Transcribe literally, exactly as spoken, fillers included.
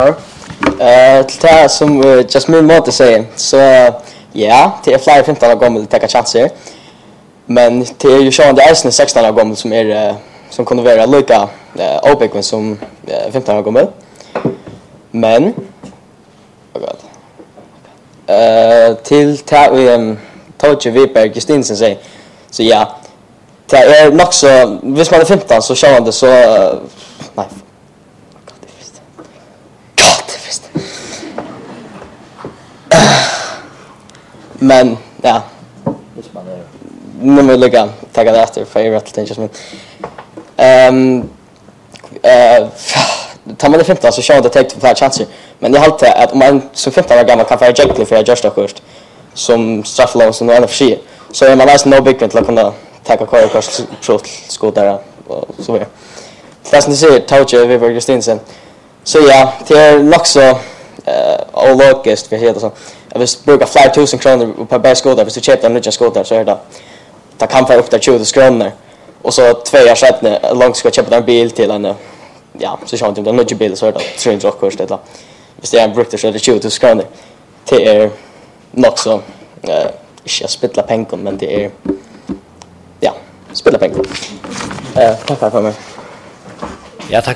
Eh, till det som uh, Jasmine Måte säger, så ja, det är fler femton år gamla att ta chanser. Men det är ju sjön det är sexton år gamla som är uh, som kunde vara lika uh, open som uh, femton år gamla. Men oh god. Eh till ta um, Toche Viberg Justinsen säger. Så ja, det är nog så hvis man är femton så sjön det så uh, nej. Men ja, nu vill jag ta det efter för jag rätt tänker men ehm eh tar man det femton så kör det täckt för chanser men jag håller att om man som femton år gammal kan få eject för just det först som strafflån som någon för så är man nästan no big till att kunna ta kvar kurs trot skotare och så vidare. Fast ni ser Touche Viberg Justinsen. Så ja, det är nog så eh ologiskt för hela så. Jag vill bruka flera tusen kronor på per skotare för att köpa en ny skotare så är det det kan få upp till tjugo kronor och så två år sedan långt ska köpa en bil till en ja så kör inte en ny bil så är det trehundra kurs det då. Visst är en brukter så är det tjugo kronor. Det är nog så eh inte spilla pengar men det är ja spilla pengar. Eh tack för mig. Ja tack.